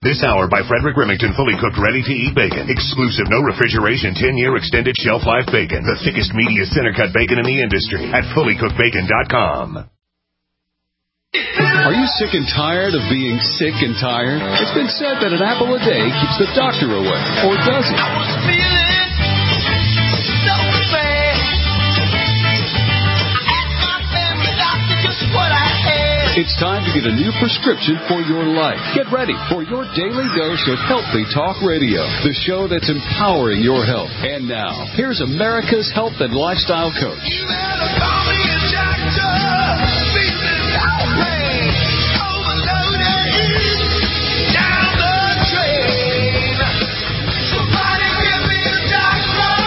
This hour by Frederick Remington, fully cooked, ready-to-eat bacon. Exclusive, no refrigeration, 10-year extended shelf life bacon. The thickest, meatiest center-cut bacon in the industry at fullycookedbacon.com. Are you sick and tired of being sick and tired? It's been said that an apple a day keeps the doctor away. Or does it? I was feeling so bad. I asked my family doctor just what I had. It's time to get a new prescription for your life. Get ready for your daily dose of Healthy Talk Radio, the show that's empowering your health. And now, here's America's health and lifestyle coach. You better call me a doctor. Feeling so bad. Overloaded. Down the drain. Somebody give me a doctor.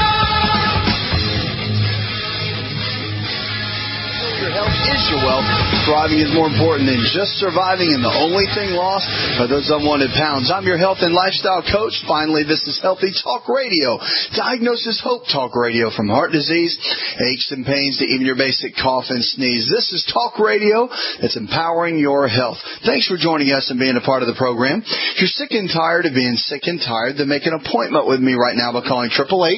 Your health is your wealth. Thriving is more important than just surviving, and the only thing lost are those unwanted pounds. I'm your health and lifestyle coach. Finally, this is Healthy Talk Radio. Diagnosis Hope Talk Radio, from heart disease, aches and pains, to even your basic cough and sneeze. This is Talk Radio that's empowering your health. Thanks for joining us and being a part of the program. If you're sick and tired of being sick and tired, then make an appointment with me right now by calling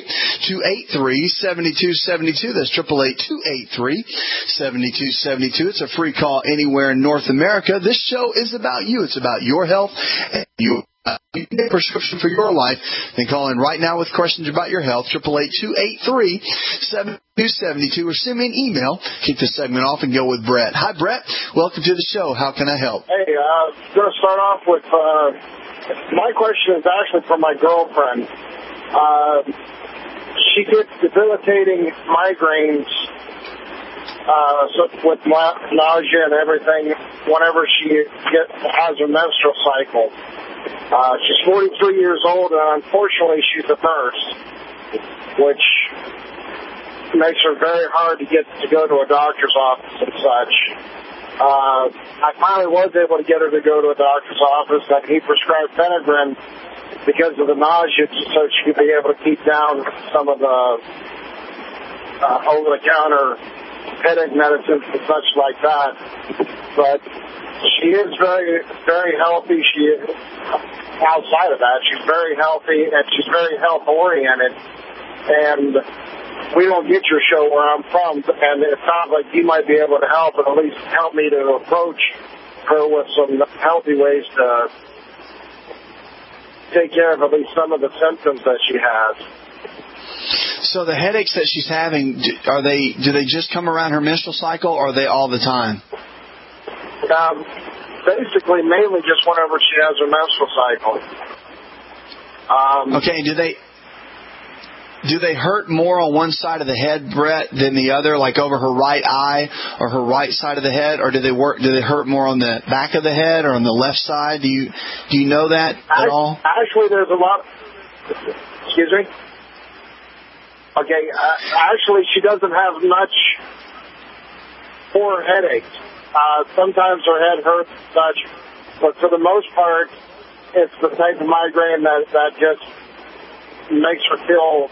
888-283-7272. That's 888-283-7272. It's a free call anywhere in North America. This show is about you. It's about your health and you. You can get a prescription for your life. Then call in right now with questions about your health. 888-283-7272, or send me an email. Keep this segment off and go with Brett. Hi, Brett. Welcome to the show. How can I help? Hey, I'm going to start off with my question is actually for my girlfriend. She gets debilitating migraines with nausea and everything whenever she has her menstrual cycle. She's 43 years old, and unfortunately she's a nurse, which makes her very hard to go to a doctor's office and such. I finally was able to get her to go to a doctor's office, and he prescribed Phenagrin because of the nausea, so she could be able to keep down some of the over-the-counter headache medicines and such like that. But she is very, very healthy. She is, outside of that, she's very healthy, and she's very health-oriented. And we don't get your show where I'm from, and it sounds like you might be able to help, and at least help me to approach her with some healthy ways to take care of at least some of the symptoms that she has. So the headaches that she's having, do they just come around her menstrual cycle, or are they all the time? Basically, mainly just whenever she has her menstrual cycle. Okay, do they hurt more on one side of the head, Brett, than the other, like over her right eye or her right side of the head, or do they hurt more on the back of the head or on the left side? Do you know that at all? Actually, there's a lot. Excuse me. Okay, actually, she doesn't have much for headaches. Sometimes her head hurts and such, but for the most part, it's the type of migraine that just makes her feel.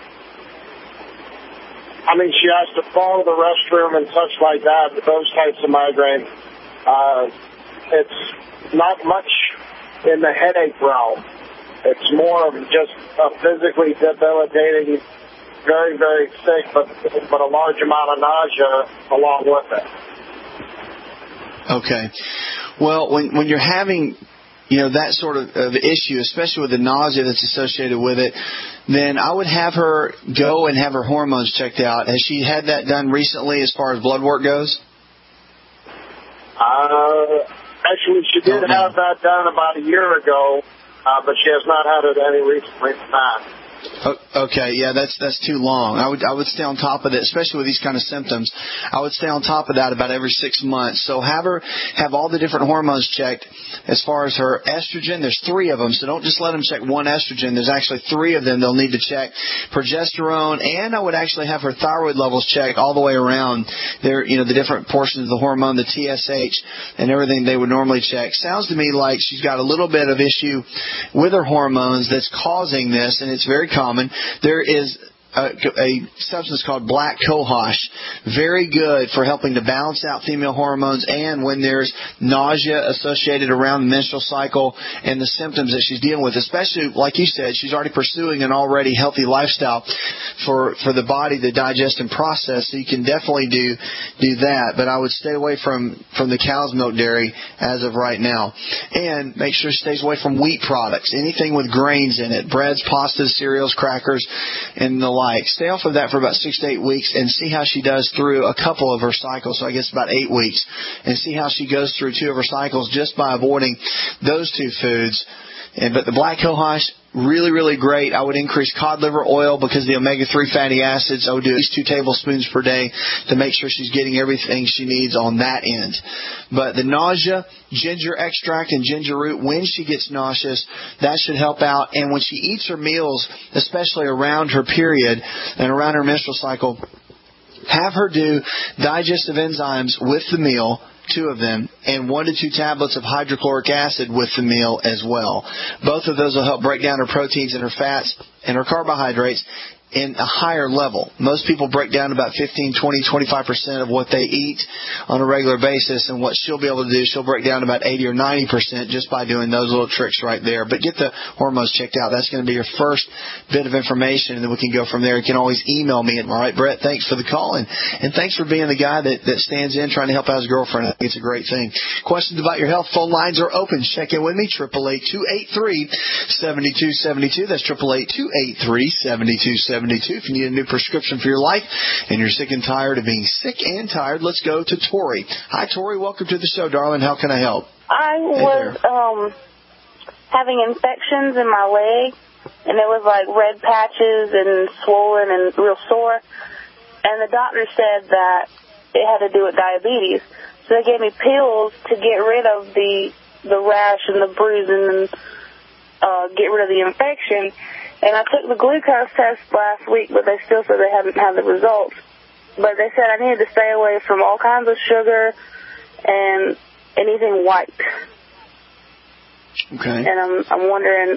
I mean, she has to fall to the restroom and such like that. But those types of migraine, it's not much in the headache realm. It's more of just a physically debilitating, very, very sick, but a large amount of nausea along with it. Okay. Well, when you're having, that sort of issue, especially with the nausea that's associated with it, then I would have her go and have her hormones checked out. Has she had that done recently as far as blood work goes? Actually, she did have that done about a year ago, but she has not had it any recently than that. Okay, yeah, that's too long. I would stay on top of it, especially with these kind of symptoms. I would stay on top of that about every 6 months. So have all the different hormones checked. As far as her estrogen, there's 3 of them, so don't just let them check one estrogen. There's actually 3 of them they'll need to check. Progesterone, and I would actually have her thyroid levels checked all the way around. There, the different portions of the hormone, the TSH, and everything they would normally check. Sounds to me like she's got a little bit of issue with her hormones that's causing this, and it's very common. There is a substance called black cohosh. Very good for helping to balance out female hormones, and when there's nausea associated around the menstrual cycle and the symptoms that she's dealing with, especially, like you said, she's already pursuing an already healthy lifestyle for the body to digest and process, so you can definitely do that. But I would stay away from the cow's milk dairy as of right now. And make sure she stays away from wheat products, anything with grains in it, breads, pastas, cereals, crackers, and the like. Stay off of that for about 6 to 8 weeks and see how she does through a couple of her cycles, so I guess about 8 weeks, and see how she goes through 2 of her cycles just by avoiding those 2 foods. But the black cohosh, really, really great. I would increase cod liver oil because the omega-3 fatty acids. I would do at least 2 tablespoons per day to make sure she's getting everything she needs on that end. But the nausea, ginger extract and ginger root, when she gets nauseous, that should help out. And when she eats her meals, especially around her period and around her menstrual cycle, have her do digestive enzymes with the meal, 2 of them, and 1 to 2 tablets of hydrochloric acid with the meal as well. Both of those will help break down her proteins and her fats and her carbohydrates in a higher level. Most people break down about 15, 20, 25% of what they eat on a regular basis, and what she'll be able to do, she'll break down about 80 or 90% just by doing those little tricks right there. But get the hormones checked out. That's going to be your first bit of information, and then we can go from there. You can always email me. All right, Brett, thanks for the call, and thanks for being the guy that stands in trying to help out his girlfriend. I think it's a great thing. Questions about your health, phone lines are open. Check in with me, 888-283-7272. That's 888-283-7272. If you need a new prescription for your life and you're sick and tired of being sick and tired, let's go to Tori. Hi, Tori. Welcome to the show, darling. How can I help? I was having infections in my leg, and it was like red patches and swollen and real sore. And the doctor said that it had to do with diabetes. So they gave me pills to get rid of the rash and the bruising and get rid of the infection. And I took the glucose test last week, but they still said they hadn't had the results. But they said I needed to stay away from all kinds of sugar and anything white. Okay. And I'm wondering,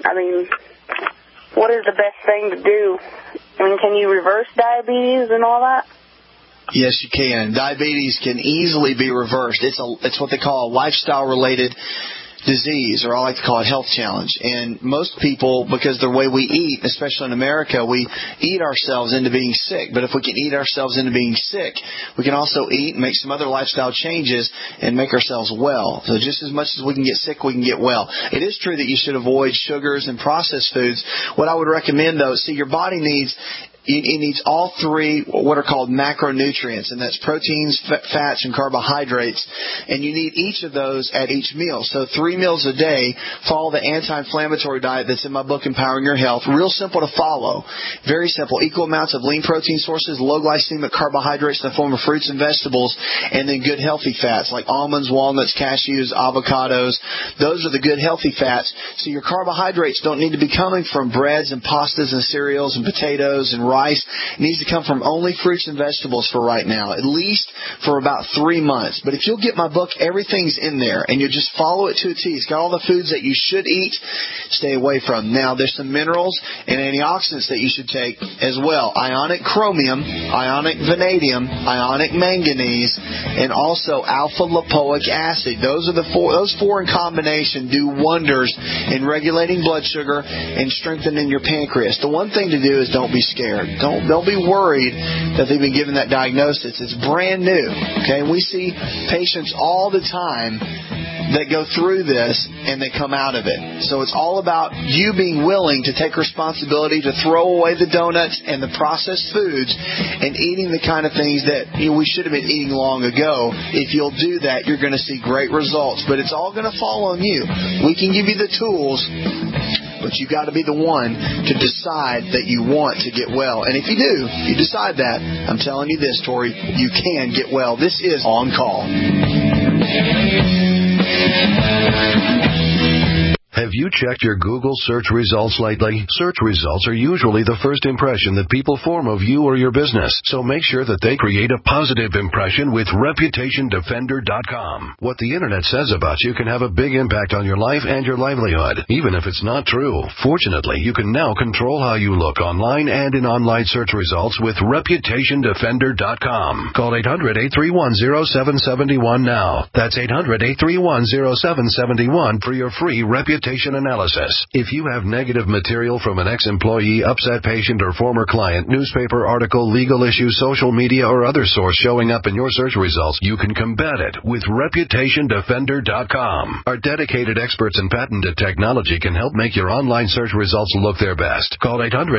what is the best thing to do? Can you reverse diabetes and all that? Yes, you can. Diabetes can easily be reversed. It's what they call a lifestyle-related disease, or I like to call it health challenge. And most people, because the way we eat, especially in America, we eat ourselves into being sick. But if we can eat ourselves into being sick, we can also eat and make some other lifestyle changes and make ourselves well. So just as much as we can get sick, we can get well. It is true that you should avoid sugars and processed foods. What I would recommend, though, see, your body needs It needs all three what are called macronutrients, and that's proteins, fats, and carbohydrates. And you need each of those at each meal. So 3 meals a day. Follow the anti-inflammatory diet that's in my book, Empowering Your Health. Real simple to follow. Very simple. Equal amounts of lean protein sources, low glycemic carbohydrates in the form of fruits and vegetables, and then good healthy fats like almonds, walnuts, cashews, avocados. Those are the good healthy fats. So your carbohydrates don't need to be coming from breads and pastas and cereals and potatoes and rice. It needs to come from only fruits and vegetables for right now, at least for about 3 months. But if you'll get my book, everything's in there, and you just follow it to a T. It's got all the foods that you should eat, stay away from. Now, there's some minerals and antioxidants that you should take as well. Ionic chromium, ionic vanadium, ionic manganese, and also alpha-lipoic acid. Those four in combination do wonders in regulating blood sugar and strengthening your pancreas. The one thing to do is don't be scared. Don't be worried that they've been given that diagnosis. It's brand new. Okay, we see patients all the time that go through this and they come out of it. So it's all about you being willing to take responsibility to throw away the donuts and the processed foods and eating the kind of things that we should have been eating long ago. If you'll do that, you're going to see great results. But it's all going to fall on you. We can give you the tools, but you got to be the one to decide that you want to get well. And if you do, you decide that, I'm telling you this, Tori, you can get well. This is On Call. Have you checked your Google search results lately? Search results are usually the first impression that people form of you or your business, so make sure that they create a positive impression with ReputationDefender.com. What the internet says about you can have a big impact on your life and your livelihood, even if it's not true. Fortunately, you can now control how you look online and in online search results with ReputationDefender.com. Call 800-831-0771 now. That's 800-831-0771 for your free reputation analysis. If you have negative material from an ex-employee, upset patient, or former client, newspaper article, legal issue, social media, or other source showing up in your search results, you can combat it with ReputationDefender.com. Our dedicated experts in patented technology can help make your online search results look their best. Call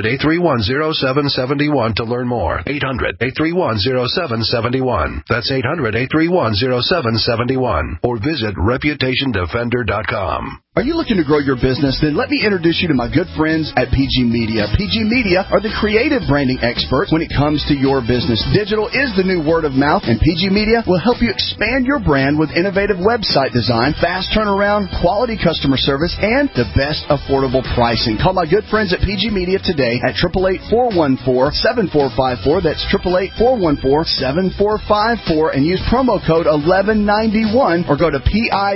800-831-0771 to learn more. 800-831-0771. That's 800-831-0771. Or visit ReputationDefender.com. Are you looking to grow your business? Then let me introduce you to my good friends at PG Media. PG Media are the creative branding experts when it comes to your business. Digital is the new word of mouth, and PG Media will help you expand your brand with innovative website design, fast turnaround, quality customer service, and the best affordable pricing. Call my good friends at PG Media today at 888-414-7454. That's 888-414-7454, and use promo code 1191 or go to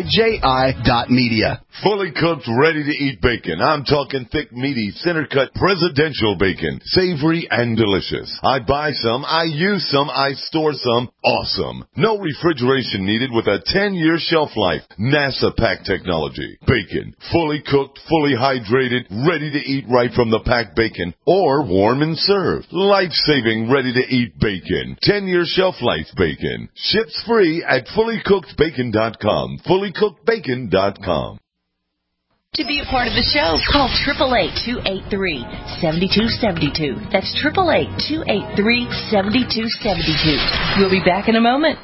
PIJI.media. Fully cooked, ready-to-eat bacon. I'm talking thick, meaty, center-cut, presidential bacon. Savory and delicious. I buy some, I use some, I store some. Awesome. No refrigeration needed with a 10-year shelf life. NASA pack technology. Bacon. Fully cooked, fully hydrated, ready to eat right from the packed bacon. Or warm and served. Life-saving, ready-to-eat bacon. 10-year shelf life bacon. Ships free at fullycookedbacon.com. Fullycookedbacon.com. To be a part of the show, call 888-283-7272. That's 888-283-7272. We'll be back in a moment.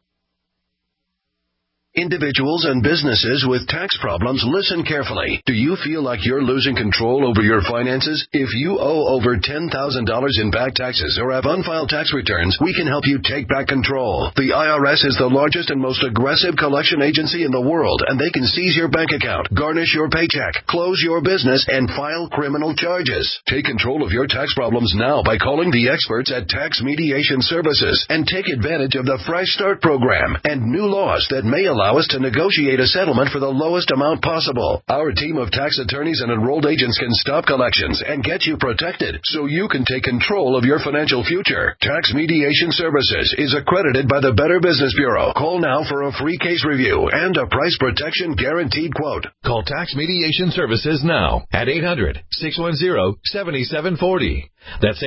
Individuals and businesses with tax problems, listen carefully. Do you feel like you're losing control over your finances? If you owe over $10,000 in back taxes or have unfiled tax returns, we can help you take back control. The IRS is the largest and most aggressive collection agency in the world, and they can seize your bank account, garnish your paycheck, close your business, and file criminal charges. Take control of your tax problems now by calling the experts at Tax Mediation Services and take advantage of the Fresh Start program and new laws that may allow us to negotiate a settlement for the lowest amount possible. Our team of tax attorneys and enrolled agents can stop collections and get you protected so you can take control of your financial future. Tax Mediation Services is accredited by the Better Business Bureau. Call now for a free case review and a price protection guaranteed quote. Call Tax Mediation Services now at 800-610-7740. That's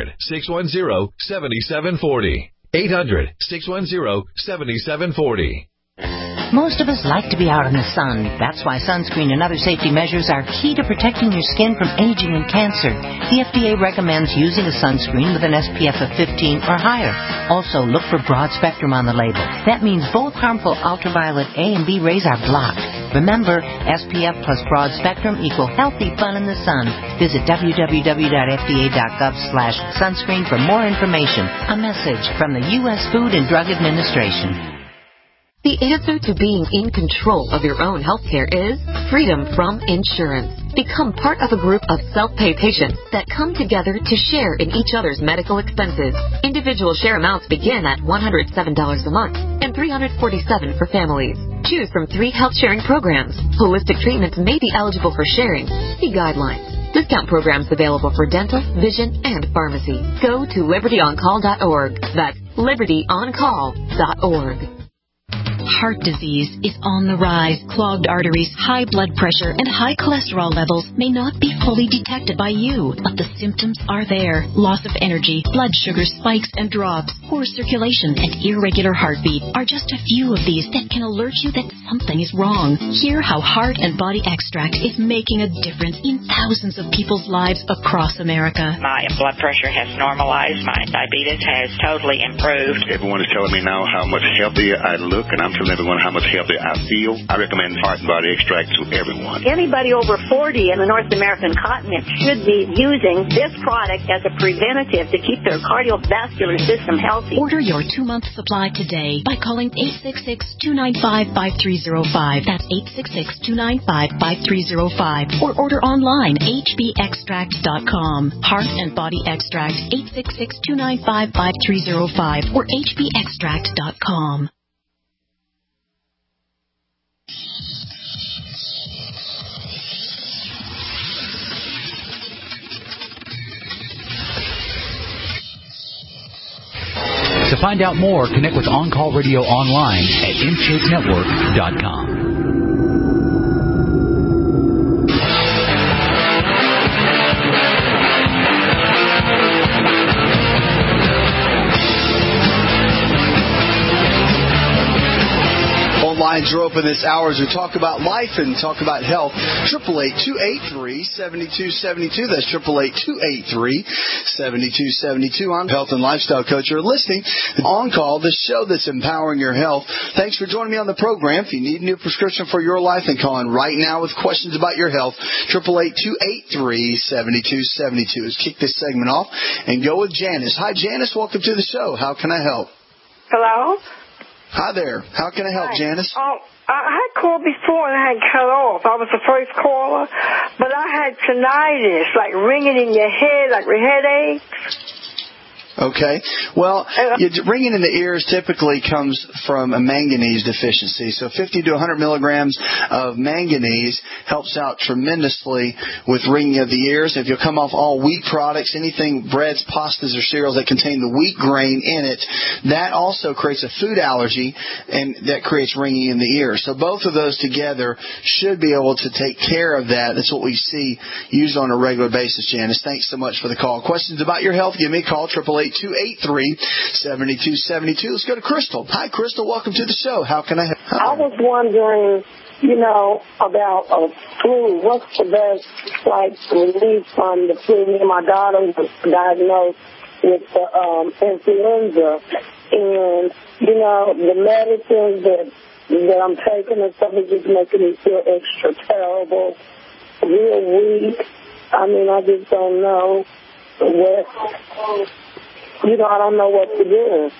800-610-7740. 800-610-7740. Most of us like to be out in the sun. That's why sunscreen and other safety measures are key to protecting your skin from aging and cancer. The FDA recommends using a sunscreen with an SPF of 15 or higher. Also, look for broad spectrum on the label. That means both harmful ultraviolet A and B rays are blocked. Remember, SPF plus broad spectrum equal healthy fun in the sun. Visit www.fda.gov/sunscreen for more information. A message from the U.S. Food and Drug Administration. The answer to being in control of your own healthcare is freedom from insurance. Become part of a group of self-pay patients that come together to share in each other's medical expenses. Individual share amounts begin at $107 a month and $347 for families. Choose from 3 health-sharing programs. Holistic treatments may be eligible for sharing. See guidelines. Discount programs available for dental, vision, and pharmacy. Go to libertyoncall.org. That's libertyoncall.org. Heart disease is on the rise. Clogged arteries, high blood pressure, and high cholesterol levels may not be fully detected by you, but the symptoms are there. Loss of energy, blood sugar spikes and drops, poor circulation, and irregular heartbeat are just a few of these that can alert you that something is wrong. Hear how Heart and Body Extract is making a difference in thousands of people's lives across America. My blood pressure has normalized. My diabetes has totally improved. Everyone is telling me now how much healthier I look, and I'm telling everyone how much healthier I feel. I recommend Heart and Body Extract to everyone. Anybody over 40 in the North American continent should be using this product as a preventative to keep their cardiovascular system healthy. Order your 2-month supply today by calling 866-295-5305. That's 866-295-5305. Or order online, hbextract.com. Heart and Body Extract, 866-295-5305 or hbextract.com. To find out more, connect with On Call Radio online at InShapeNetwork.com. Lines are open this hour as we talk about life and talk about health. 888-283-7272. That's 888-283-7272. I'm health and lifestyle coach. You're listening to On Call, the show that's empowering your health. Thanks for joining me on the program. If you need a new prescription for your life, then call in right now with questions about your health. 888-283-7272. Let's kick this segment off and go with Janice. Hi, Janice. Welcome to the show. How can I help? Hello? Hi there. How can I help, Janice? I had called before and I had cut off. I was the first caller, but I had tinnitus, like ringing in your head, like headaches. Okay. Well, ringing in the ears typically comes from a manganese deficiency. So 50 to 100 milligrams of manganese helps out tremendously with ringing of the ears. If you'll come off all wheat products, anything, breads, pastas, or cereals that contain the wheat grain in it, that also creates a food allergy, and that creates ringing in the ears. So both of those together should be able to take care of that. That's what we see used on a regular basis, Janice. Thanks so much for the call. Questions about your health, give me a call, 888-283-7272. Let's go to Crystal. Hi, Crystal. Welcome to the show. How can I help? I was wondering, about a flu. What's the best, relief from the flu? Me and my daughter was diagnosed with influenza. And, the medicines that I'm taking and stuff is just making me feel extra terrible, real weak. I just don't know I don't know what to do.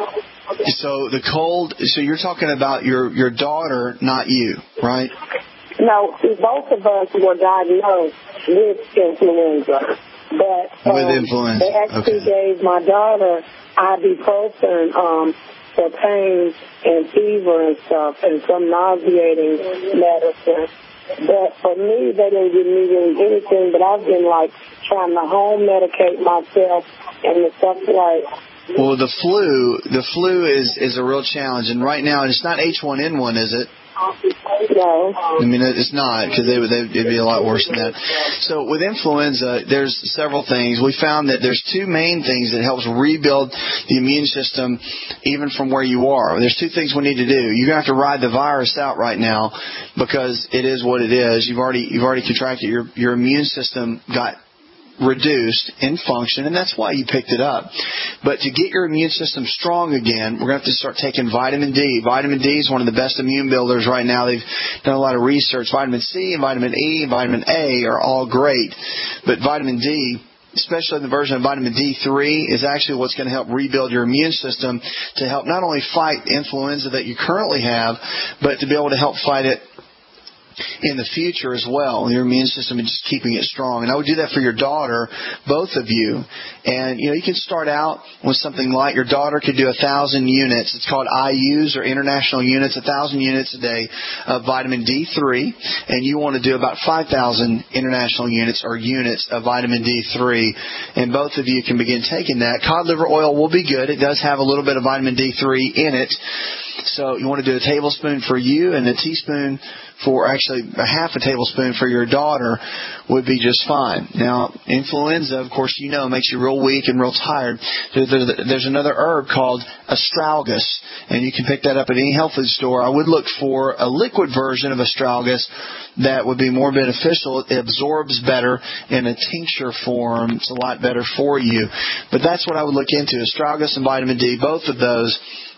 So the cold, so you're talking about your daughter, not you, right? No, both of us were diagnosed with influenza. But with influenza. They actually gave my daughter ibuprofen for pain and fever and stuff, and some nauseating medicine. But for me, they didn't give me really anything, but I've been, trying to home medicate myself and the stuff Well, the flu is a real challenge, and right now, it's not H1N1, is it? No. It's not, because it'd be a lot worse than that. So with influenza, there's several things. We found that there's two main things that helps rebuild the immune system even from where you are. There's two things we need to do. You're going to have to ride the virus out right now because it is what it is. You've already contracted. Your immune system got reduced in function, and that's why you picked it up. But to get your immune system strong again, we're going to have to start taking vitamin D. Vitamin D is one of the best immune builders right now. They've done a lot of research. Vitamin C and vitamin E and vitamin A are all great, but vitamin D, especially the version of vitamin D3, is actually what's going to help rebuild your immune system to help not only fight influenza that you currently have, but to be able to help fight it in the future as well. Your immune system is just keeping it strong. And I would do that for your daughter, both of you. And, you can start out with something like your daughter could do 1,000 units. It's called IUs or international units, 1,000 units a day of vitamin D3. And you want to do about 5,000 international units or units of vitamin D3. And both of you can begin taking that. Cod liver oil will be good. It does have a little bit of vitamin D3 in it. So you want to do a tablespoon for you and a teaspoon for, actually a half a tablespoon for your daughter would be just fine. Now, influenza, of course, makes you real weak and real tired. There's another herb called astragalus, and you can pick that up at any health food store. I would look for a liquid version of astragalus that would be more beneficial. It absorbs better in a tincture form. It's a lot better for you. But that's what I would look into, astragalus and vitamin D, both of those.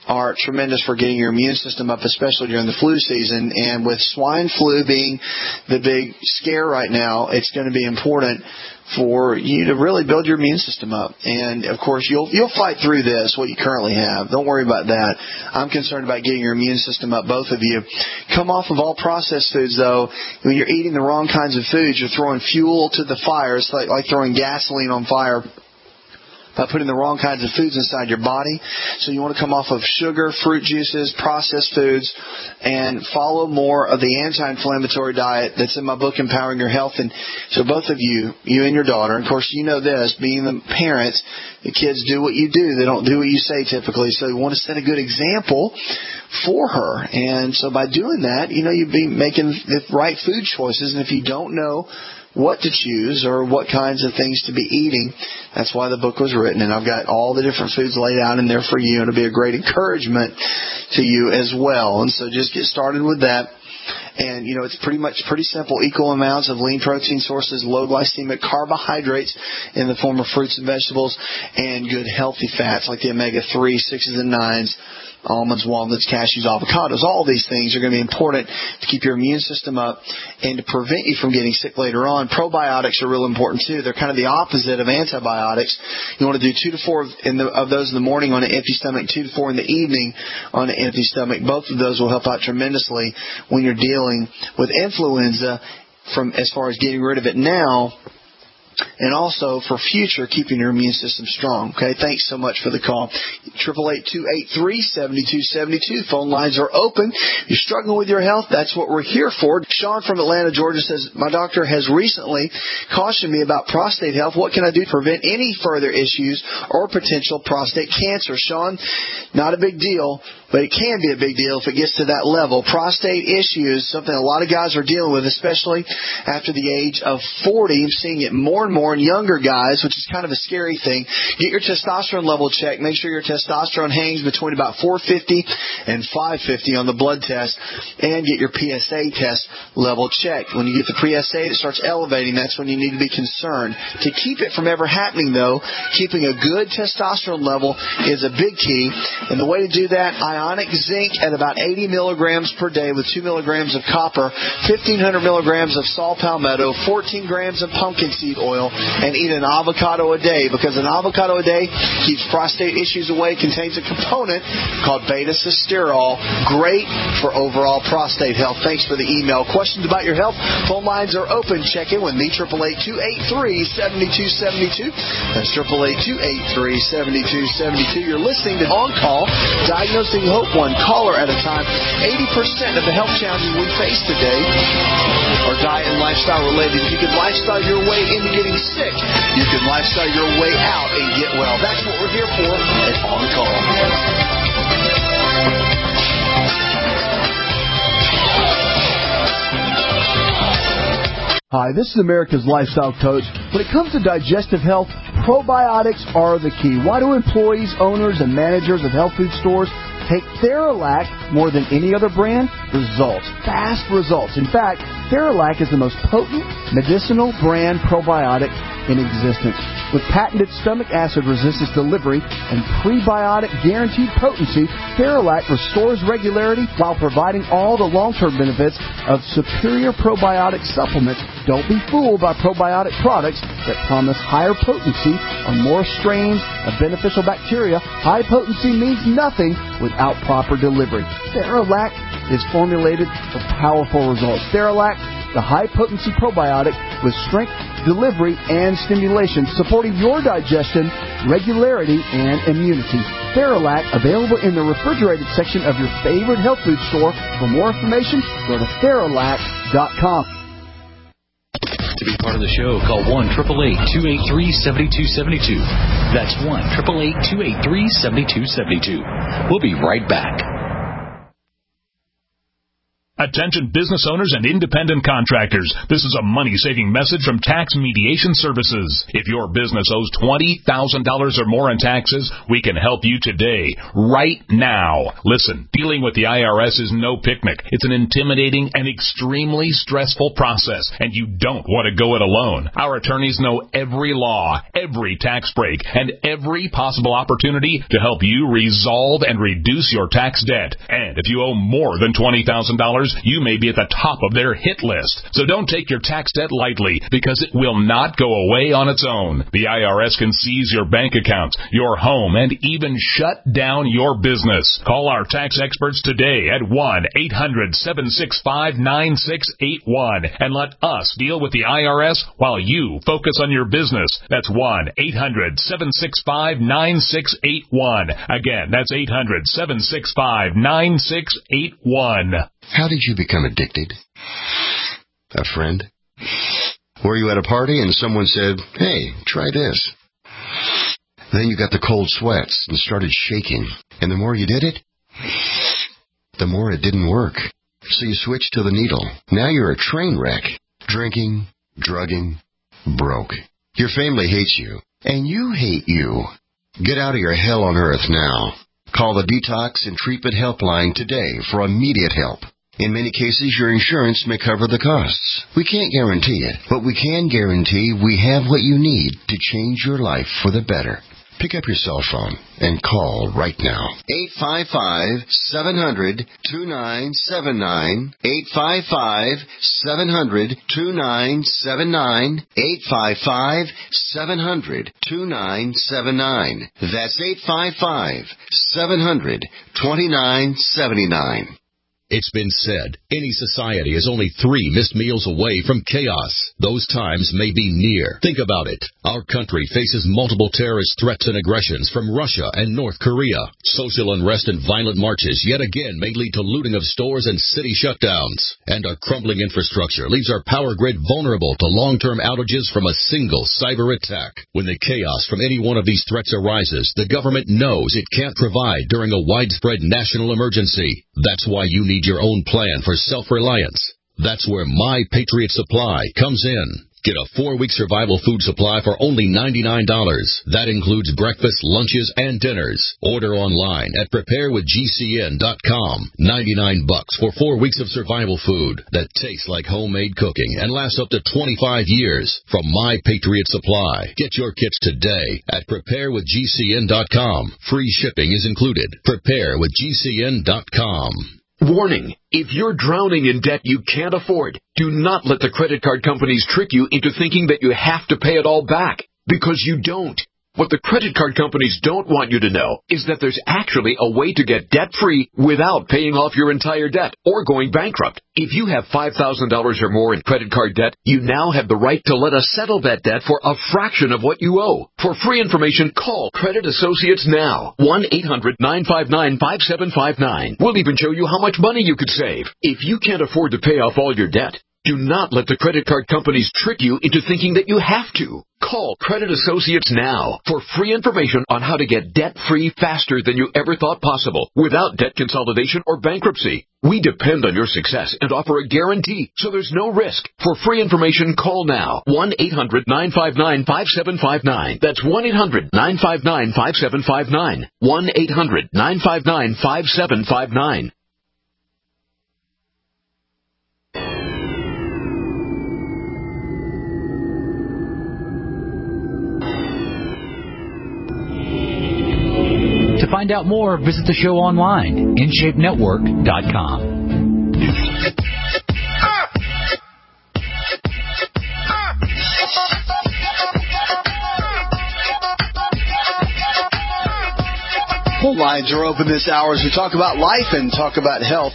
are tremendous for getting your immune system up, especially during the flu season. And with swine flu being the big scare right now, it's going to be important for you to really build your immune system up. And, of course, you'll fight through this, what you currently have. Don't worry about that. I'm concerned about getting your immune system up, both of you. Come off of all processed foods, though. When you're eating the wrong kinds of foods, you're throwing fuel to the fire. It's like throwing gasoline on fire by putting the wrong kinds of foods inside your body. So you want to come off of sugar, fruit juices, processed foods, and follow more of the anti-inflammatory diet that's in my book, Empowering Your Health. And so both of you and your daughter, of course, you know this, being the parents, the kids do what you do. They don't do what you say typically. So you want to set a good example for her. And so by doing that, you'd be making the right food choices. And if you don't know what to choose or what kinds of things to be eating, that's why the book was written. And I've got all the different foods laid out in there for you. It'll be a great encouragement to you as well. And so just get started with that. And, it's pretty simple. Equal amounts of lean protein sources, low glycemic carbohydrates in the form of fruits and vegetables, and good healthy fats like the omega-3, 6s, and 9s, almonds, walnuts, cashews, avocados. All these things are going to be important to keep your immune system up and to prevent you from getting sick later on. Probiotics are real important, too. They're kind of the opposite of antibiotics. You want to do 2 to 4 of those in the morning on an empty stomach, 2 to 4 in the evening on an empty stomach. Both of those will help out tremendously when you're dealing with influenza, from as far as getting rid of it now, and also for future, keeping your immune system strong. Okay, thanks so much for the call. 888-283-7272. Phone lines are open. You're struggling with your health, that's what we're here for. Sean from Atlanta, Georgia says, my doctor has recently cautioned me about prostate health. What can I do to prevent any further issues or potential prostate cancer? Sean, not a big deal, but it can be a big deal if it gets to that level. Prostate issues, something a lot of guys are dealing with, especially after the age of 40. I'm seeing it more and more in younger guys, which is kind of a scary thing. Get your testosterone level checked. Make sure your testosterone hangs between about 450 and 550 on the blood test, and get your PSA test level checked. When you get the PSA, it starts elevating. That's when you need to be concerned. To keep it from ever happening, though, keeping a good testosterone level is a big key. And the way to do that, ionic zinc at about 80 milligrams per day with 2 milligrams of copper, 1,500 milligrams of saw palmetto, 14 grams of pumpkin seed oil, and eat an avocado a day, because an avocado a day keeps prostate issues away, contains a component called beta-sitosterol, great for overall prostate health. Thanks for the email. Questions about your health? Phone lines are open. Check in with me, 888-283-7272. That's 888-283-7272. You're listening to On Call, Diagnosing Hope, one caller at a time. 80% of the health challenges we face today are diet and lifestyle related. You can lifestyle your way into getting sick. You can lifestyle your way out and get well. That's what we're here for at On Call. Hi, this is America's Lifestyle Coach. When it comes to digestive health, probiotics are the key. Why do employees, owners, and managers of health food stores take Theralac more than any other brand? Results. Fast results. In fact, Theralac is the most potent medicinal brand probiotic in existence. With patented stomach acid resistance delivery and prebiotic guaranteed potency, Theralac restores regularity while providing all the long-term benefits of superior probiotic supplements. Don't be fooled by probiotic products that promise higher potency on more strains of beneficial bacteria. High potency means nothing without proper delivery. Theralac is formulated for powerful results. Theralac, the high-potency probiotic with strength, delivery, and stimulation, supporting your digestion, regularity, and immunity. Theralac, available in the refrigerated section of your favorite health food store. For more information, go to Theralac.com. To be part of the show, call 1-888-283-7272. That's 1-888-283-7272. We'll be right back. Attention business owners and independent contractors. This is a money-saving message from Tax Mediation Services. If your business owes $20,000 or more in taxes, we can help you today, right now. Listen, dealing with the IRS is no picnic. It's an intimidating and extremely stressful process, and you don't want to go it alone. Our attorneys know every law, every tax break, and every possible opportunity to help you resolve and reduce your tax debt. And if you owe more than $20,000, you may be at the top of their hit list. So don't take your tax debt lightly, because it will not go away on its own. The IRS can seize your bank accounts, your home, and even shut down your business. Call our tax experts today at 1-800-765-9681 and let us deal with the IRS while you focus on your business. That's 1-800-765-9681. Again, that's 800-765-9681. How did you become addicted? A friend? Were you at a party and someone said, "Hey, try this"? Then you got the cold sweats and started shaking. And the more you did it, the more it didn't work. So you switched to the needle. Now you're a train wreck. Drinking, drugging, broke. Your family hates you. And you hate you. Get out of your hell on earth now. Call the Detox and Treatment Helpline today for immediate help. In many cases, your insurance may cover the costs. We can't guarantee it, but we can guarantee we have what you need to change your life for the better. Pick up your cell phone and call right now. 855-700-2979. 855-700-2979. 855-700-2979. That's 855-700-2979. It's been said, any society is only 3 missed meals away from chaos. Those times may be near. Think about it. Our country faces multiple terrorist threats and aggressions from Russia and North Korea. Social unrest and violent marches yet again may lead to looting of stores and city shutdowns. And our crumbling infrastructure leaves our power grid vulnerable to long-term outages from a single cyber attack. When the chaos from any one of these threats arises, the government knows it can't provide during a widespread national emergency. That's why you need your own plan for self-reliance. That's where My Patriot Supply comes in. Get a 4-week survival food supply for only $99. That includes breakfast, lunches, and dinners. Order online at preparewithgcn.com. $99 for 4 weeks of survival food that tastes like homemade cooking and lasts up to 25 years from My Patriot Supply. Get your kits today at preparewithgcn.com. Free shipping is included. Preparewithgcn.com. Warning, if you're drowning in debt you can't afford, do not let the credit card companies trick you into thinking that you have to pay it all back, because you don't. What the credit card companies don't want you to know is that there's actually a way to get debt-free without paying off your entire debt or going bankrupt. If you have $5,000 or more in credit card debt, you now have the right to let us settle that debt for a fraction of what you owe. For free information, call Credit Associates now. 1-800-959-5759. We'll even show you how much money you could save. If you can't afford to pay off all your debt, do not let the credit card companies trick you into thinking that you have to. Call Credit Associates now for free information on how to get debt-free faster than you ever thought possible without debt consolidation or bankruptcy. We depend on your success and offer a guarantee, so there's no risk. For free information, call now. 1-800-959-5759. That's 1-800-959-5759. 1-800-959-5759. To find out more, visit the show online, InShapeNetwork.com. Phone lines are open this hour as we talk about life and talk about health.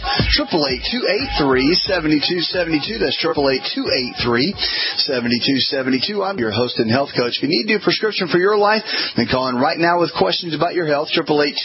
888-283-7272. That's 888-283-7272. I'm your host and health coach. If you need to do a prescription for your life, then call in right now with questions about your health.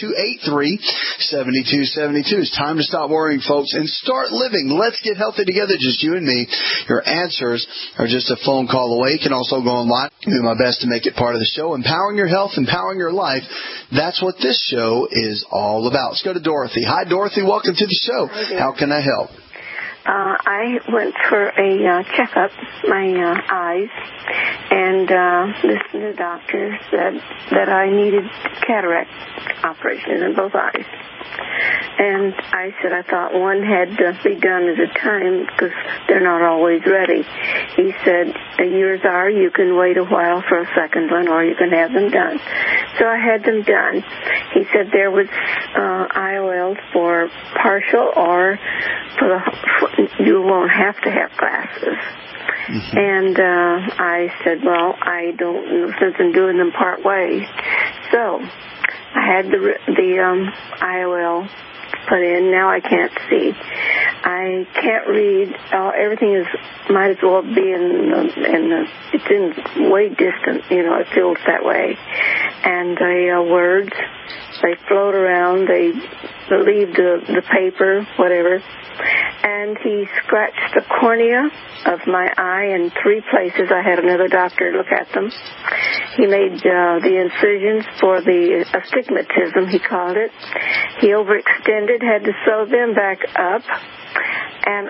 888-283-7272. It's time to stop worrying, folks, and start living. Let's get healthy together, just you and me. Your answers are just a phone call away. You can also go online. I'll do my best to make it part of the show. Empowering your health, empowering your life. That's what this show is all about. Let's go to Dorothy. Hi, Dorothy. Welcome to the show. How can I help? I went for a checkup, my eyes, and this new doctor said that I needed cataract operations in both eyes. And I said I thought one had to be done at a time because they're not always ready. He said, yours are, you can wait a while for a second one or you can have them done. So I had them done. He said there was IOLs for partial or you won't have to have glasses. Mm-hmm. And I said, well, I don't know since I'm doing them part way. So I had the IOL put in. Now I can't see. I can't read. Everything might as well be it's in way distant. It feels that way. And the words, they float around. They leave the paper, whatever. And he scratched the cornea of my eye in 3 places. I had another doctor look at them. He made the incisions for the astigmatism, he called it. He overextended, had to sew them back up. And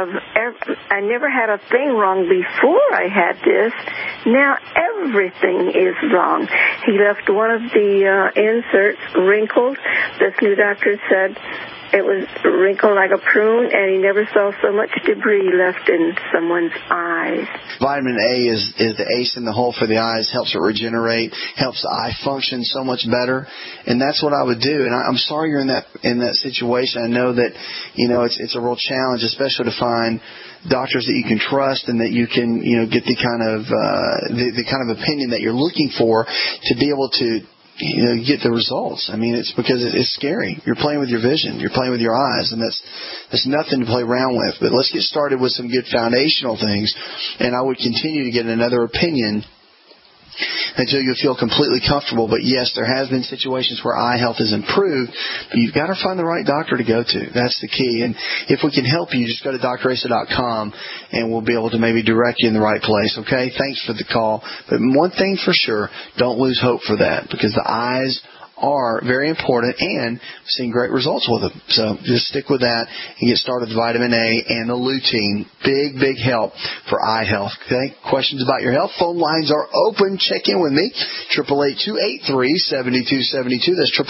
I never had a thing wrong before I had this. Now everything is wrong. He left one of the inserts wrinkled. This new doctor said it was wrinkled like a prune, and he never saw so much debris left in someone's eyes. Vitamin A is the ace in the hole for the eyes, helps it regenerate, helps the eye function so much better, and that's what I would do. And I'm sorry you're in that situation. I know that it's a real challenge, especially to find doctors that you can trust and that you can get the kind of opinion that you're looking for to be able to get the results. I mean, it's because it's scary. You're playing with your vision. You're playing with your eyes, and that's nothing to play around with. But let's get started with some good foundational things, and I would continue to get another opinion until you feel completely comfortable. But yes, there has been situations where eye health has improved, but you've got to find the right doctor to go to. That's the key. And if we can help you, just go to drasa.com and we'll be able to maybe direct you in the right place. Okay? Thanks for the call. But one thing for sure, don't lose hope for that, because the eyes are very important, and we've seen great results with them. So just stick with that and get started with vitamin A and the lutein. Big, big help for eye health. Okay? Questions about your health? Phone lines are open. Check in with me. 888-283-7272. That's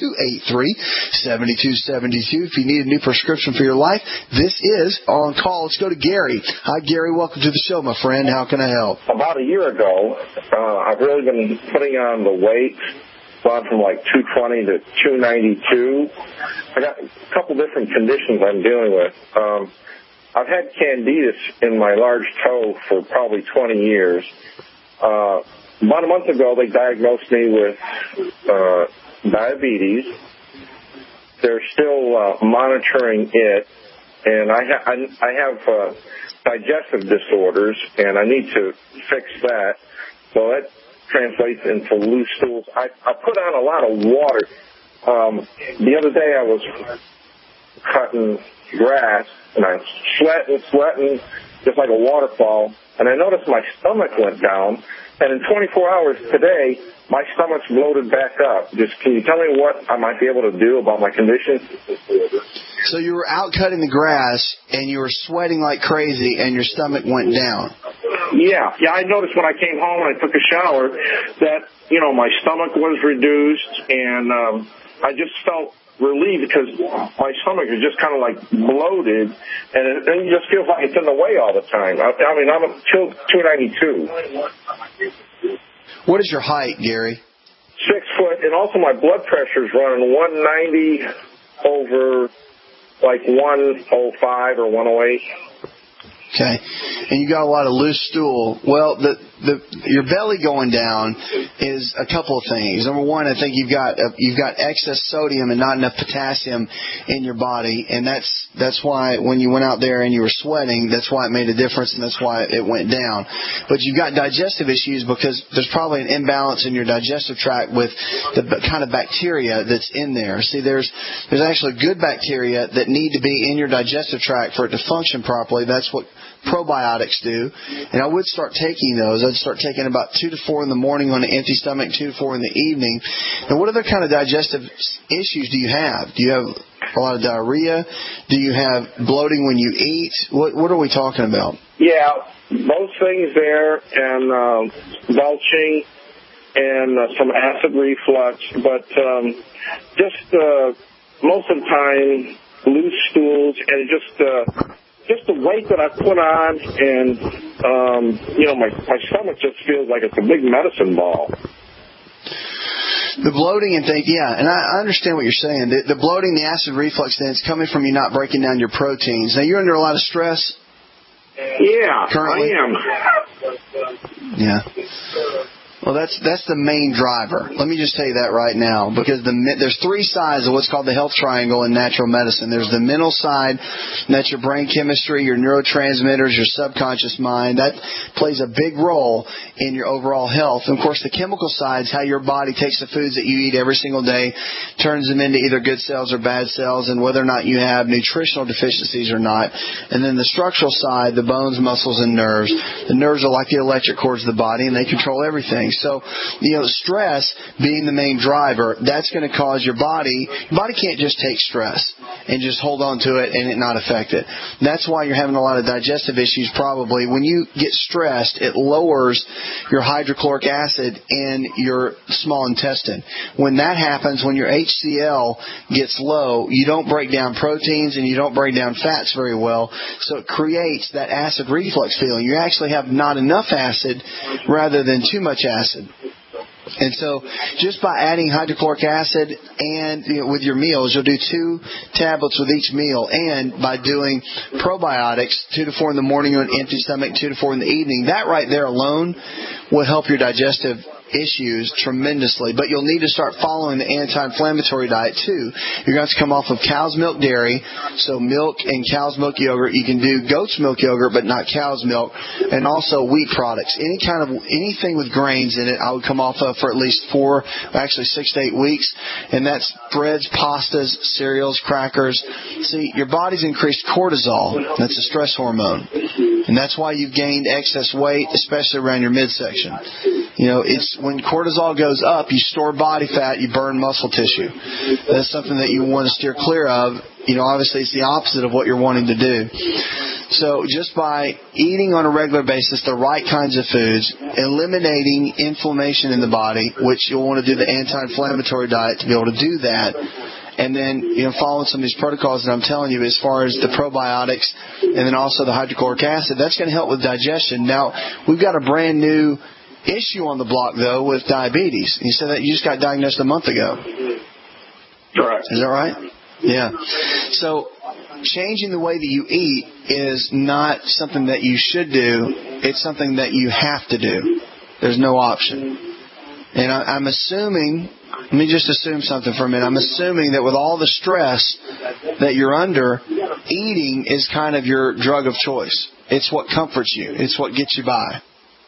888-283-7272. If you need a new prescription for your life, this is On Call. Let's go to Gary. Hi, Gary. Welcome to the show, my friend. How can I help? About a year ago, I've really been putting on the weight. Gone from like 220 to 292. I got a couple different conditions I'm dealing with. I've had candidus in my large toe for probably 20 years. About a month ago, they diagnosed me with diabetes. They're still monitoring it, and I have digestive disorders, and I need to fix that. So that translates into loose stools. I put on a lot of water. The other day I was cutting grass, and I'm sweating just like a waterfall, and I noticed my stomach went down, and in 24 hours today, my stomach's bloated back up. Can you tell me what I might be able to do about my condition? So you were out cutting the grass, and you were sweating like crazy, and your stomach went down. Yeah, I noticed when I came home and I took a shower that, my stomach was reduced, and I just felt relieved because my stomach is just kind of like bloated, and it just feels like it's in the way all the time. I mean, I'm 292. What is your height, Gary? 6 foot, and also my blood pressure is running 190 over like 105 or 108. Okay, and you got a lot of loose stool. Well, your belly going down is a couple of things. Number one, I think you've got excess sodium and not enough potassium in your body, and that's why when you went out there and you were sweating, that's why it made a difference, and that's why it went down. But you've got digestive issues because there's probably an imbalance in your digestive tract with the kind of bacteria that's in there. See, there's actually good bacteria that need to be in your digestive tract for it to function properly. That's what probiotics do, and I would start taking those. I'd start taking about 2 to 4 in the morning on an empty stomach, 2 to 4 in the evening. Now, what other kind of digestive issues do you have? Do you have a lot of diarrhea? Do you have bloating when you eat? What are we talking about? Yeah, both things there, and belching and some acid reflux, but just most of the time loose stools and just the weight that I put on, and my stomach just feels like it's a big medicine ball. The bloating and things, yeah, and I understand what you're saying. The bloating, the acid reflux, then it's coming from you not breaking down your proteins. Now, you're under a lot of stress. Yeah, currently? I am. Yeah. Well, that's the main driver. Let me just tell you that right now, because there's three sides of what's called the health triangle in natural medicine. There's the mental side, and that's your brain chemistry, your neurotransmitters, your subconscious mind. That plays a big role in your overall health. And, of course, the chemical side is how your body takes the foods that you eat every single day, turns them into either good cells or bad cells, and whether or not you have nutritional deficiencies or not. And then the structural side, the bones, muscles, and nerves. The nerves are like the electric cords of the body, and they control everything. So, stress being the main driver, that's going to cause your body can't just take stress and just hold on to it and it not affect it. That's why you're having a lot of digestive issues probably. When you get stressed, it lowers your hydrochloric acid in your small intestine. When that happens, when your HCl gets low, you don't break down proteins and you don't break down fats very well, so it creates that acid reflux feeling. You actually have not enough acid rather than too much acid. And so just by adding hydrochloric acid and with your meals, you'll do 2 tablets with each meal. And by doing probiotics, 2 to 4 in the morning on an empty stomach, 2 to 4 in the evening, that right there alone will help your digestive issues tremendously. But you'll need to start following the anti-inflammatory diet too. You're going to have to come off of cow's milk dairy, so milk and cow's milk yogurt. You can do goat's milk yogurt, but not cow's milk, and also wheat products. Anything with grains in it, I would come off of for at least 6 to 8 weeks, and that's breads, pastas, cereals, crackers. See, your body's increased cortisol. That's a stress hormone, and that's why you've gained excess weight, especially around your midsection. It's when cortisol goes up, you store body fat, you burn muscle tissue. That's something that you want to steer clear of. Obviously it's the opposite of what you're wanting to do. So just by eating on a regular basis the right kinds of foods, eliminating inflammation in the body, which you'll want to do the anti-inflammatory diet to be able to do that, and then following some of these protocols that I'm telling you as far as the probiotics and then also the hydrochloric acid, that's going to help with digestion. Now, we've got a brand new issue on the block, though, with diabetes. You said that you just got diagnosed a month ago. Correct. Is that right? Yeah. So changing the way that you eat is not something that you should do. It's something that you have to do. There's no option. And I'm assuming, let me just assume something for a minute. I'm assuming that with all the stress that you're under, eating is kind of your drug of choice. It's what comforts you. It's what gets you by.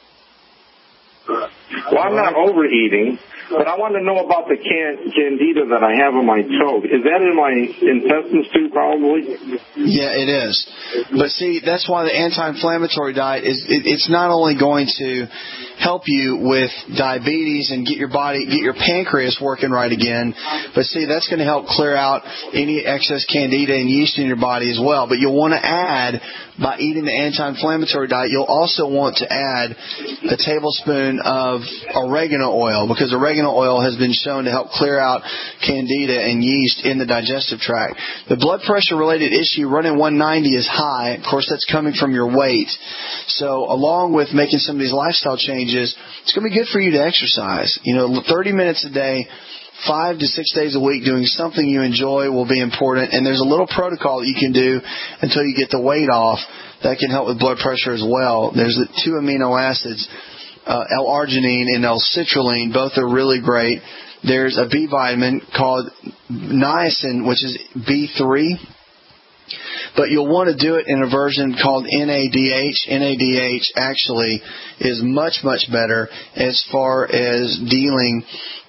Well, I'm not overeating, but I want to know about the candida that I have on my toe. Is that in my intestines too, probably? Yeah, it is. But see, that's why the anti-inflammatory diet it's not only going to help you with diabetes and get your pancreas working right again, but see, that's going to help clear out any excess candida and yeast in your body as well. But you'll want to add, by eating the anti-inflammatory diet, you'll also want to add a tablespoon of oregano oil, because oregano oil has been shown to help clear out candida and yeast in the digestive tract. The blood pressure related issue, running 190, is high. Of course, that's coming from your weight. So along with making some of these lifestyle changes, it's going to be good for you to exercise. 30 minutes a day, 5 to 6 days a week, doing something you enjoy will be important. And there's a little protocol that you can do until you get the weight off that can help with blood pressure as well. There's the 2 amino acids, L-arginine and L-citrulline. Both are really great. There's a B vitamin called niacin, which is B3. But you'll want to do it in a version called NADH. NADH actually is much, much better as far as dealing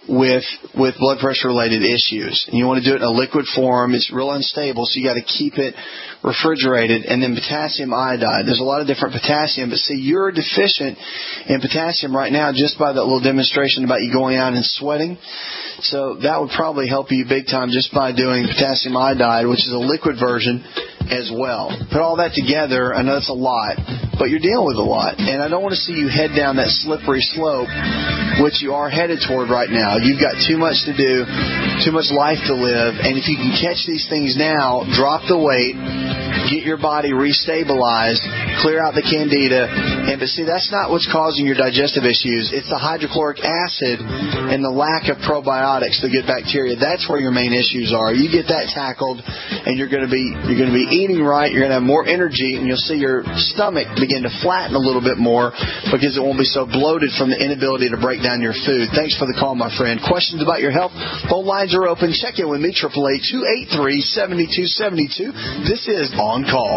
with blood pressure related issues. And you want to do it in a liquid form. It's real unstable, so you got to keep it refrigerated. And then potassium iodide. There's a lot of different potassium, but see, you're deficient in potassium right now just by that little demonstration about you going out and sweating. So that would probably help you big time just by doing potassium iodide, which is a liquid version as well. Put all that together. I know it's a lot, but you're dealing with a lot. And I don't want to see you head down that slippery slope, which you are headed toward right now. You've got too much to do, too much life to live. And if you can catch these things now, drop the weight, get your body restabilized, clear out the candida. But see, that's not what's causing your digestive issues. It's the hydrochloric acid and the lack of probiotics, the good bacteria. That's where your main issues are. You get that tackled, and you're going to be eating right. You're going to have more energy, and you'll see your stomach begin to flatten a little bit more because it won't be so bloated from the inability to break down your food. Thanks for the call, my friend. Questions about your health? Phone lines are open. Check in with me, 888-283-7272. This is On Call.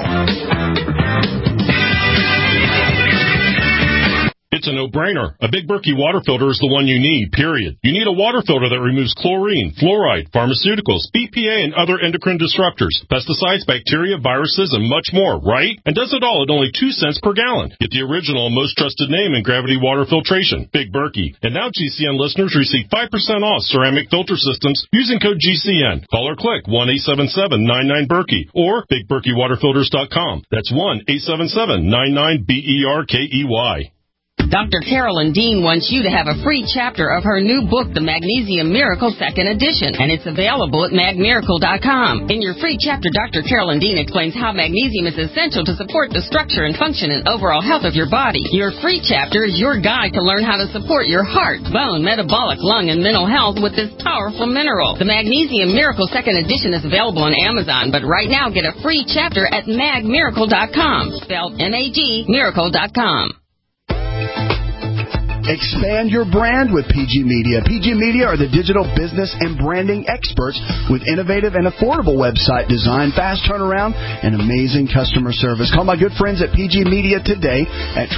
It's a no-brainer. A Big Berkey water filter is the one you need, period. You need a water filter that removes chlorine, fluoride, pharmaceuticals, BPA, and other endocrine disruptors, pesticides, bacteria, viruses, and much more, right? And does it all at only 2 cents per gallon. Get the original and most trusted name in gravity water filtration, Big Berkey. And now GCN listeners receive 5% off ceramic filter systems using code GCN. Call or click 1-877-99-BERKEY or BigBerkeyWaterFilters.com. That's 1-877-99-BERKEY. Dr. Carolyn Dean wants you to have a free chapter of her new book, The Magnesium Miracle 2nd Edition, and it's available at magmiracle.com. In your free chapter, Dr. Carolyn Dean explains how magnesium is essential to support the structure and function and overall health of your body. Your free chapter is your guide to learn how to support your heart, bone, metabolic, lung, and mental health with this powerful mineral. The Magnesium Miracle 2nd Edition is available on Amazon, but right now get a free chapter at magmiracle.com, spelled M-A-G, miracle.com. Expand your brand with PG Media. PG Media are the digital business and branding experts with innovative and affordable website design, fast turnaround, and amazing customer service. Call my good friends at PG Media today at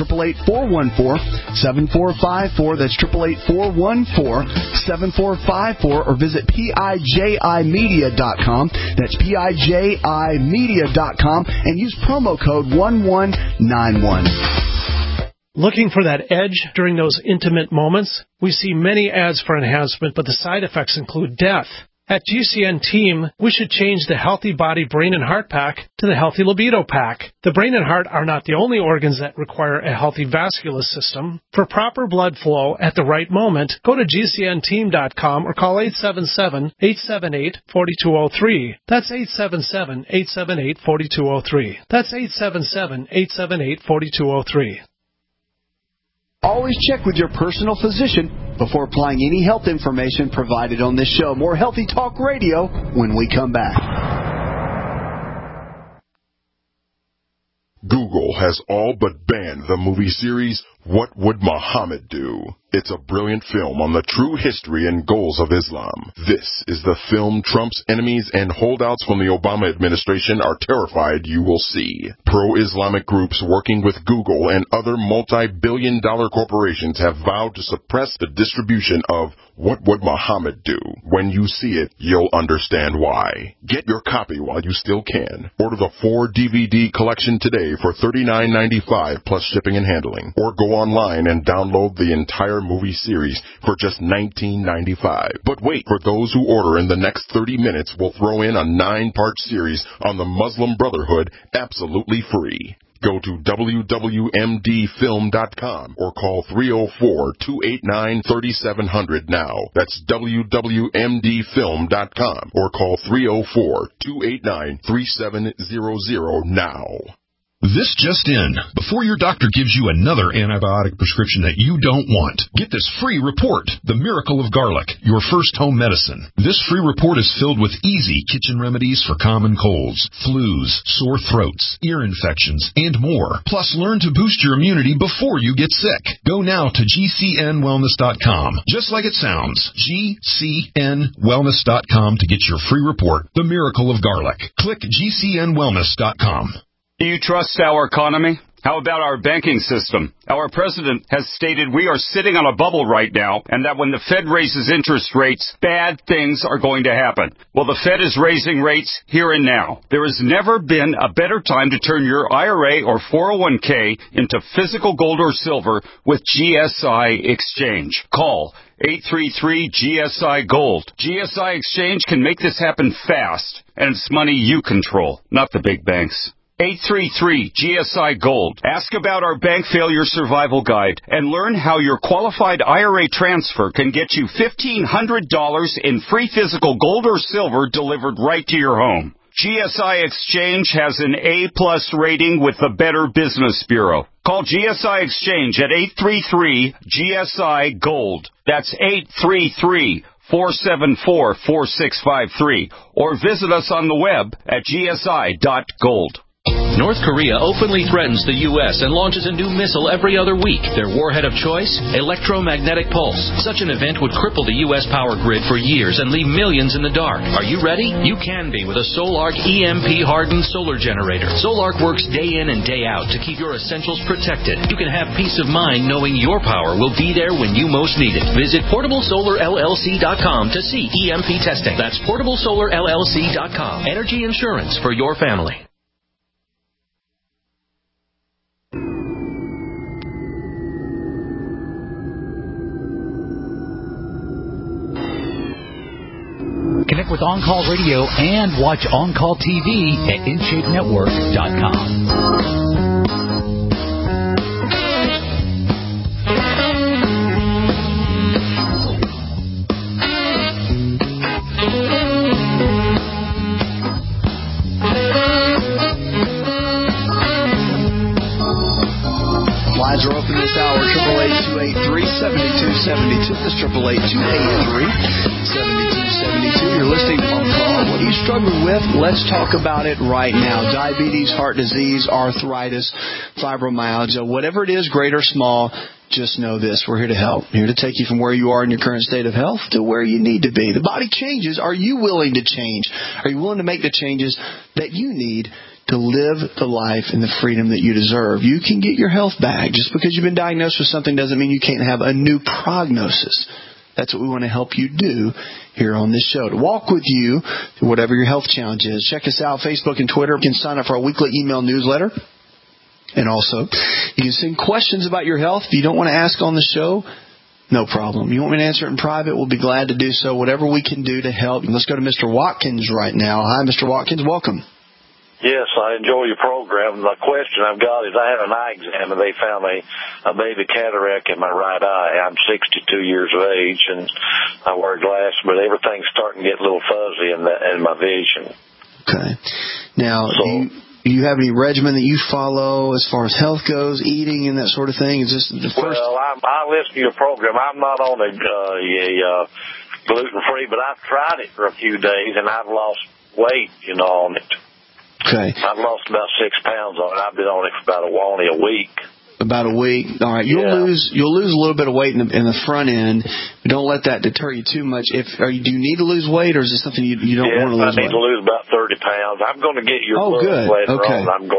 888-414-7454. That's 888-414-7454, or visit PIJImedia.com. That's PIJImedia.com, and use promo code 1191. Looking for that edge during those intimate moments? We see many ads for enhancement, but the side effects include death. At GCN Team, we should change the Healthy Body Brain and Heart Pack to the Healthy Libido Pack. The brain and heart are not the only organs that require a healthy vascular system. For proper blood flow at the right moment, go to GCNteam.com or call 877-878-4203. That's 877-878-4203. That's 877-878-4203. Always check with your personal physician before applying any health information provided on this show. More Healthy Talk Radio when we come back. Google has all but banned the movie series What Would Muhammad Do? It's a brilliant film on the true history and goals of Islam. This is the film Trump's enemies and holdouts from the Obama administration are terrified you will see. Pro-Islamic groups working with Google and other multi-billion-dollar corporations have vowed to suppress the distribution of What Would Muhammad Do? When you see it, you'll understand why. Get your copy while you still can. Order the 4-DVD collection today for $39.95 plus shipping and handling. Or go online and download the entire movie series for just $19.95. But wait, for those who order in the next 30 minutes, we'll throw in a 9-part series on the Muslim Brotherhood absolutely free. Go to wwmdfilm.com or call 304-289-3700 now. That's wwmdfilm.com or call 304-289-3700 now. This just in. Before your doctor gives you another antibiotic prescription that you don't want, get this free report, The Miracle of Garlic, your first home medicine. This free report is filled with easy kitchen remedies for common colds, flus, sore throats, ear infections, and more. Plus, learn to boost your immunity before you get sick. Go now to GCNwellness.com, just like it sounds, GCNwellness.com to get your free report, The Miracle of Garlic. Click GCNwellness.com. Do you trust our economy? How about our banking system? Our president has stated we are sitting on a bubble right now, and that when the Fed raises interest rates, bad things are going to happen. Well, the Fed is raising rates here and now. There has never been a better time to turn your IRA or 401k into physical gold or silver with GSI Exchange. Call 833-GSI-GOLD. GSI Exchange can make this happen fast, and it's money you control, not the big banks. 833-GSI-GOLD. Ask about our bank failure survival guide and learn how your qualified IRA transfer can get you $1,500 in free physical gold or silver delivered right to your home. GSI Exchange has an A+ rating with the Better Business Bureau. Call GSI Exchange at 833-GSI-GOLD. That's 833-474-4653. Or visit us on the web at gsi.gold. North Korea openly threatens the U.S. and launches a new missile every other week. Their warhead of choice? Electromagnetic pulse. Such an event would cripple the U.S. power grid for years and leave millions in the dark. Are you ready? You can be with a Solark EMP-hardened solar generator. Solark works day in and day out to keep your essentials protected. You can have peace of mind knowing your power will be there when you most need it. Visit PortableSolarLLC.com to see EMP testing. That's PortableSolarLLC.com. Energy insurance for your family. Connect with On Call Radio and watch On Call TV at InShapeNetwork.com. Lines are open this hour, 888-283-7272. That's 888-283-7272. You're listening to On Call. What are you struggling with? Let's talk about it right now. Diabetes, heart disease, arthritis, fibromyalgia, whatever it is, great or small, just know this. We're here to help. Here to take you from where you are in your current state of health to where you need to be. The body changes. Are you willing to change? Are you willing to make the changes that you need to live the life and the freedom that you deserve? You can get your health back. Just because you've been diagnosed with something doesn't mean you can't have a new prognosis. That's what we want to help you do here on this show, to walk with you through whatever your health challenge is. Check us out, Facebook and Twitter. You can sign up for our weekly email newsletter. And also, you can send questions about your health. If you don't want to ask on the show, no problem. You want me to answer it in private, we'll be glad to do so. Whatever we can do to help. Let's go to Mr. Watkins right now. Hi, Mr. Watkins. Welcome. Yes, I enjoy your program. The question I've got is I had an eye exam and they found a baby cataract in my right eye. I'm 62 years of age and I wear glasses, but everything's starting to get a little fuzzy in my vision. Okay. Now, do you have any regimen that you follow as far as health goes, eating and that sort of thing? Is this the first? Well, I listen to your program. I'm not on a gluten-free, but I've tried it for a few days and I've lost weight, on it. Okay. I've lost about 6 pounds on it. I've been on it for only a week. About a week. All right. You'll lose a little bit of weight in the front end. But don't let that deter you too much. Do you need to lose weight, or is this something you don't want to lose weight? I need to lose about 30 pounds. I'm going to get your book later on.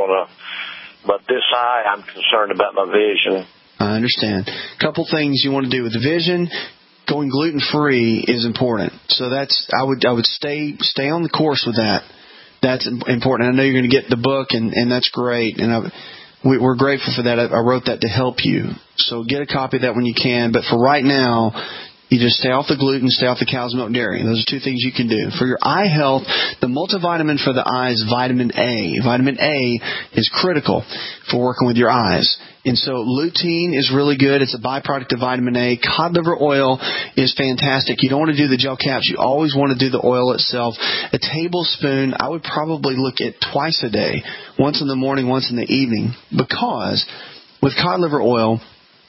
But this eye, I'm concerned about my vision. I understand. A couple things you want to do with the vision. Going gluten-free is important. So I would stay on the course with that. That's important. I know you're going to get the book, and that's great. And we're grateful for that. I wrote that to help you. So get a copy of that when you can. But for right now, you just stay off the gluten, stay off the cow's milk dairy. Those are two things you can do. For your eye health, the multivitamin for the eye is vitamin A. Vitamin A is critical for working with your eyes. And so lutein is really good. It's a byproduct of vitamin A. Cod liver oil is fantastic. You don't want to do the gel caps. You always want to do the oil itself. A tablespoon, I would probably look at twice a day, once in the morning, once in the evening, because with cod liver oil,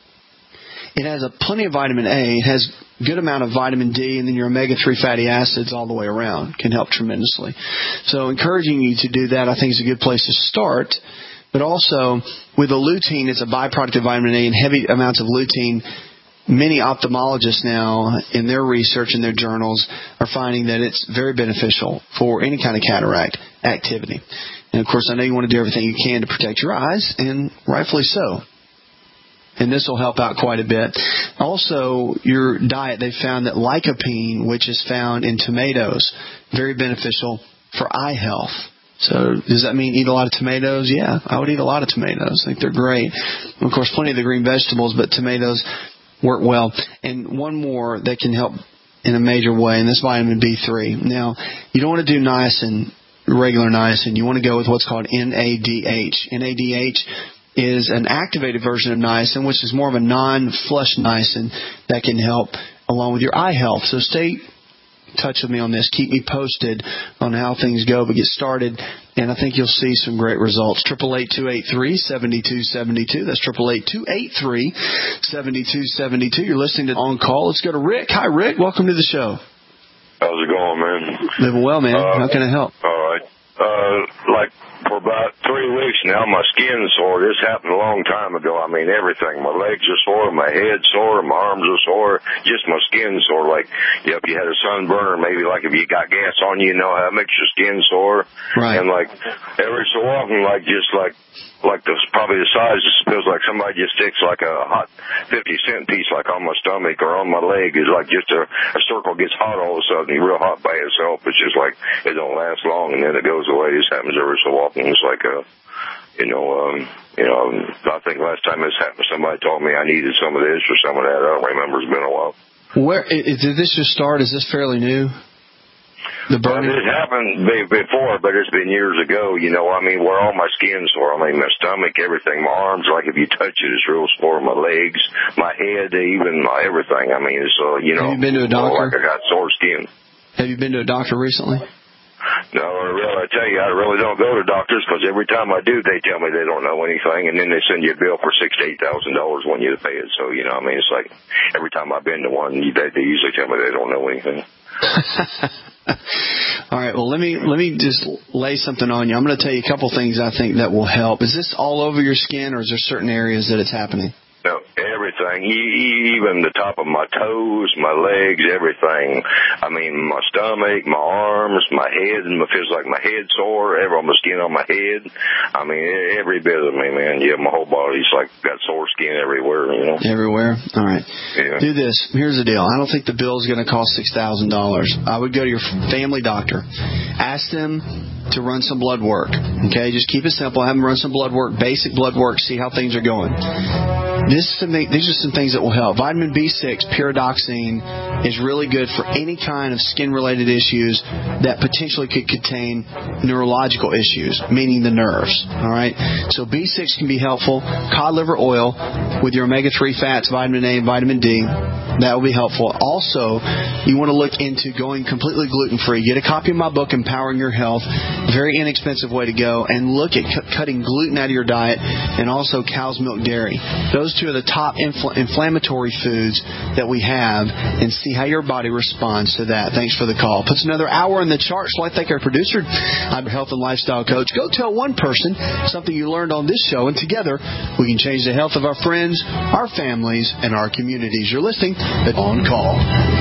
it has plenty of vitamin A. It has a good amount of vitamin D, and then your omega-3 fatty acids all the way around can help tremendously. So encouraging you to do that, I think, is a good place to start. But also, with the lutein, it's a byproduct of vitamin A, and heavy amounts of lutein, many ophthalmologists now, in their research and their journals, are finding that it's very beneficial for any kind of cataract activity. And, of course, I know you want to do everything you can to protect your eyes, and rightfully so. And this will help out quite a bit. Also, your diet, they found that lycopene, which is found in tomatoes, very beneficial for eye health. So does that mean eat a lot of tomatoes? Yeah, I would eat a lot of tomatoes. I think they're great. And of course, plenty of the green vegetables, but tomatoes work well. And one more that can help in a major way, and this vitamin B3. Now, you don't want to do niacin, regular niacin. You want to go with what's called NADH. NADH is an activated version of niacin, which is more of a non-flush niacin that can help along with your eye health. So stay in touch with me on this. Keep me posted on how things go, but get started, and I think you'll see some great results. 888-283-7272. That's 888-283-7272. You're listening to On Call. Let's go to Rick. Hi, Rick. Welcome to the show. How's it going, man? Living well, man. How can I help? All right. Like for about 3 weeks now, my skin's sore. This happened a long time ago. I mean, everything. My legs are sore, my head's sore, my arms are sore. Just my skin's sore. Like, if you had a sunburn, or maybe like if you got gas on you, you know how it makes your skin sore. Right. And like every so often, like just like probably the size, it feels like somebody just sticks like a hot 50-cent piece like on my stomach or on my leg. It's like just a circle gets hot all of a sudden, real hot by itself. It's just like it don't last long and then it goes away. This happens every so often. It's like I think last time this happened, somebody told me I needed some of this or some of that. I don't remember. It's been a while. Where did this just start? Is this fairly new? The burning? Well, it happened before, but it's been years ago, where all my skin's sore. I mean, my stomach, everything. My arms, like if you touch it, it's real sore. My legs, my head, even everything. I mean, so, Have you been to a doctor? Like I got sore skin. Have you been to a doctor recently? No, I tell you, I really don't go to doctors because every time I do, they tell me they don't know anything, and then they send you a bill for $6,000 to $8,000 when you pay it. So, it's like every time I've been to one, they usually tell me they don't know anything. All right, well, let me just lay something on you. I'm going to tell you a couple things I think that will help. Is this all over your skin, or is there certain areas that it's happening? No, everything, even the top of my toes, my legs, everything. I mean, my stomach, my arms, my head, and it feels like my head sore, all my skin on my head. I mean, every bit of me, man. Yeah, my whole body's like got sore skin everywhere, Everywhere? All right. Yeah. Do this. Here's the deal. I don't think the bill's going to cost $6,000. I would go to your family doctor. Ask them to run some blood work. Okay? Just keep it simple. Have them run some blood work, basic blood work, see how things are going. These are some things that will help. Vitamin B6, pyridoxine, is really good for any kind of skin-related issues that potentially could contain neurological issues, meaning the nerves. All right? So B6 can be helpful. Cod liver oil with your omega-3 fats, vitamin A and vitamin D, that will be helpful. Also, you want to look into going completely gluten-free. Get a copy of my book, Empowering Your Health. Very inexpensive way to go. And look at cutting gluten out of your diet and also cow's milk dairy. Those two are the top inflammatory foods that we have, and see how your body responds to that. Thanks for the call. Puts another hour in the charts. So I thank our producer. I'm your health and lifestyle coach. Go tell one person something you learned on this show, and together we can change the health of our friends, our families, and our communities. You're listening to On Call.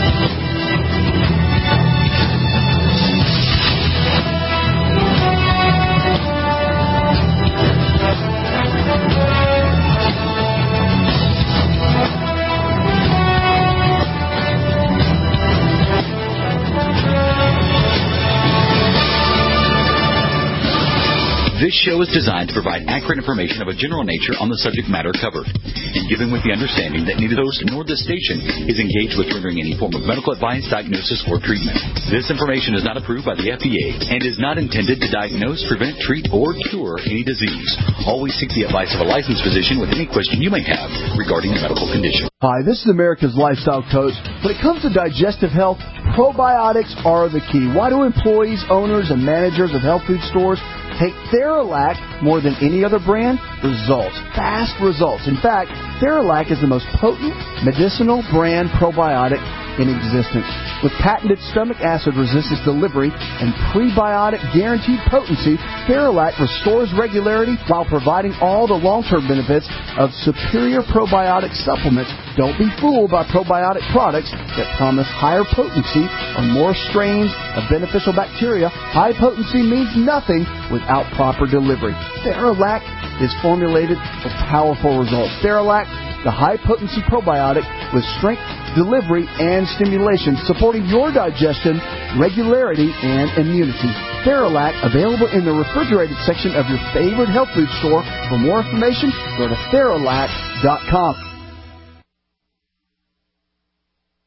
This show is designed to provide accurate information of a general nature on the subject matter covered, and given with the understanding that neither the host nor the station is engaged with rendering any form of medical advice, diagnosis, or treatment. This information is not approved by the FDA and is not intended to diagnose, prevent, treat, or cure any disease. Always seek the advice of a licensed physician with any question you may have regarding a medical condition. Hi, this is America's Lifestyle Coach. When it comes to digestive health, probiotics are the key. Why do employees, owners, and managers of health food stores take Theralac more than any other brand? Results. Fast results. In fact, Theralac is the most potent medicinal brand probiotic in existence. With patented stomach acid resistance delivery and prebiotic guaranteed potency, Theralac restores regularity while providing all the long-term benefits of superior probiotic supplements. Don't be fooled by probiotic products that promise higher potency or more strains of beneficial bacteria. High potency means nothing without proper delivery. Theralac is formulated for powerful results. Theralac, the high-potency probiotic with strength, delivery, and stimulation, supporting your digestion, regularity, and immunity. Theralac, available in the refrigerated section of your favorite health food store. For more information, go to Theralac.com.